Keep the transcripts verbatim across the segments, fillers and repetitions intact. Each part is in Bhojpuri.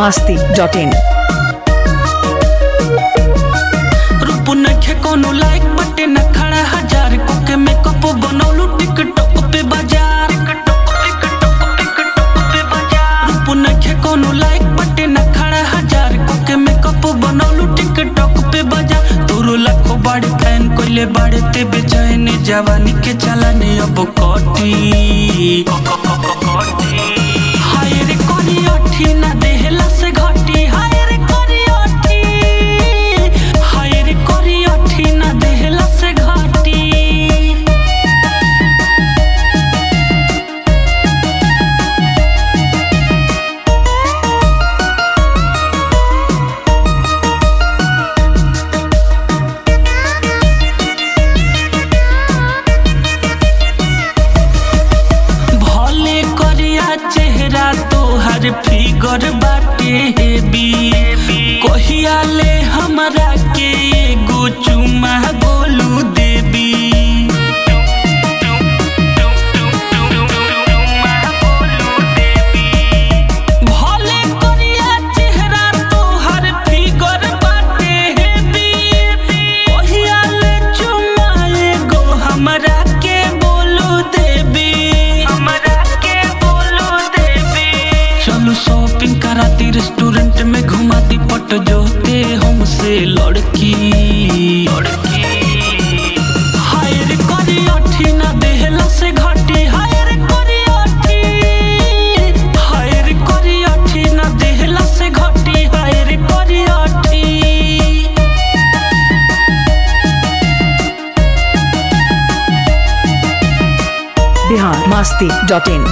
masti dot in रूप नखे कोनो लाइक बटे न खड़ा हजार को के मेकअप बनौलू टिकटॉक पे बाजार रूप नखे कोनो लाइक बटे न खड़ा हजार को के मेकअप बनौलू टिकटॉक पे बाजार तोरो लाखों बड़े फैन कोइले बड़े ते बेचैन जवानी के चलाने अब कटी हाय रे कोनी अठी ना देहला से घटी हाय रे कोनी अठी हाय रे कोनी अठी ना देहला से घटी चेहरा तोहर फिगर बाटे हेबी कहिया ले हमरा के एगो चुमा बोलू देबी भले करिया चेहरा तोहर फिगर बाटे हेबी कहिया ले चुमा एगो हमरा के बोलू देबी चलो शॉपिंग कराती रेस्टोरेंट में घुमाती पट जोते हमसे लड़की लड़की हाय रे करी अठी ना देहला से घटी हाय रे करी अठी हाय रे करी अठी ना देहला से घटी हाय रे करी अठी Bihar masti dot in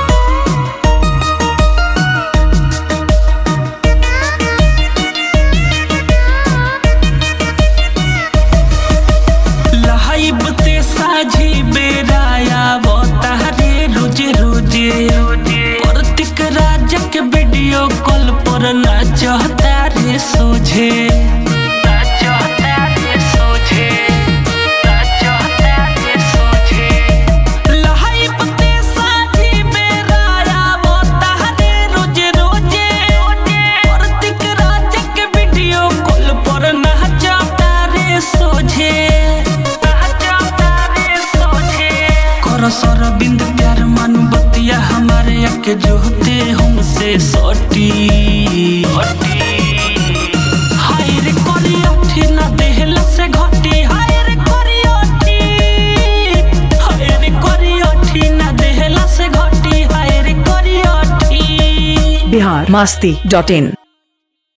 बते साझी बेराया बतारे रोजे रोजे प्रतीक राजा के वीडियो कॉल पर नाचता रे सोझे सर बिंद प्यार मानू बतिया हमारे अके जोते हमसे सटी हाय रे करी अठी ना देहला से घटी हाय रे करी अठी हाय रे करी अठी ना देहला से घटी हाय रे करी अठी Bihar masti dot in